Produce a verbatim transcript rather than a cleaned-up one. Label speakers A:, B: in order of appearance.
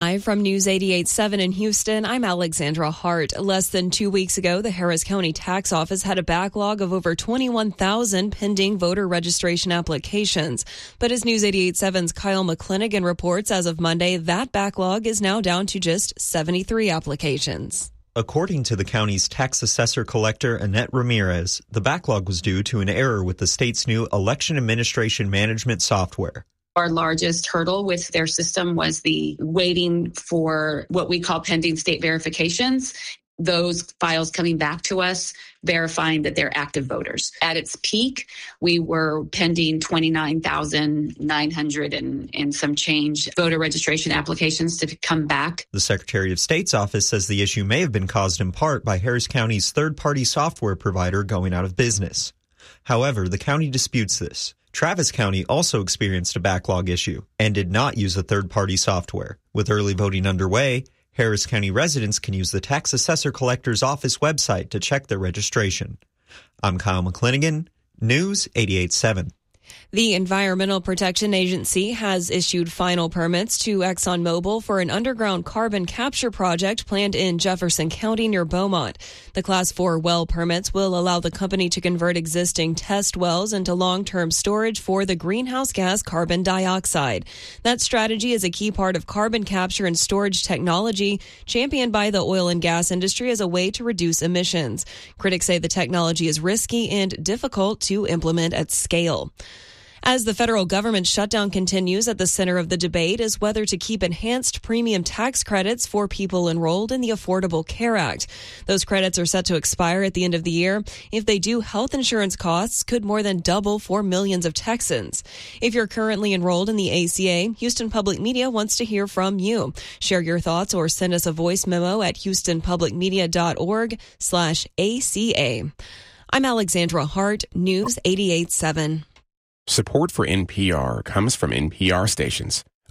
A: Live from News eighty-eight point seven in Houston, I'm Alexandra Hart. Less than two weeks ago, the Harris County Tax Office had a backlog of over twenty-one thousand pending voter registration applications. But as News eighty-eight point seven's Kyle McClinigan reports, as of Monday, that backlog is now down to just seventy-three applications.
B: According to the county's tax assessor collector, Annette Ramirez, the backlog was due to an error with the state's new election administration management software.
C: Our largest hurdle with their system was the waiting for what we call pending state verifications. Those files coming back to us, verifying that they're active voters. At its peak, we were pending twenty-nine thousand nine hundred and, and some change voter registration applications to come back.
B: The Secretary of State's office says the issue may have been caused in part by Harris County's third-party software provider going out of business. However, the county disputes this. Travis County also experienced a backlog issue and did not use a third-party software. With early voting underway, Harris County residents can use the Tax Assessor Collector's Office website to check their registration. I'm Kyle McClinigan, News eighty-eight point seven.
A: The Environmental Protection Agency has issued final permits to ExxonMobil for an underground carbon capture project planned in Jefferson County near Beaumont. The Class four well permits will allow the company to convert existing test wells into long-term storage for the greenhouse gas carbon dioxide. That strategy is a key part of carbon capture and storage technology championed by the oil and gas industry as a way to reduce emissions. Critics say the technology is risky and difficult to implement at scale. As the federal government shutdown continues, at the center of the debate is whether to keep enhanced premium tax credits for people enrolled in the Affordable Care Act. Those credits are set to expire at the end of the year. If they do, health insurance costs could more than double for millions of Texans. If you're currently enrolled in the A C A, Houston Public Media wants to hear from you. Share your thoughts or send us a voice memo at houstonpublicmedia.org slash ACA. I'm Alexandra Hart, News eighty-eight point seven.
D: Support for N P R comes from N P R stations.